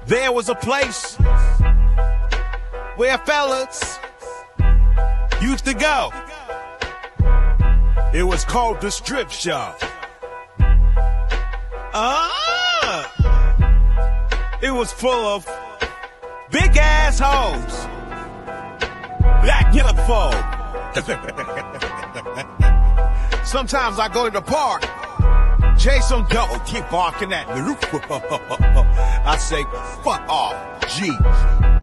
There was a place where fellas used to go. It was called the strip shop. It was full of big ass hoes, black uniform. Sometimes I go to the park, chase some dope, keep barking at me. I say, fuck off, G.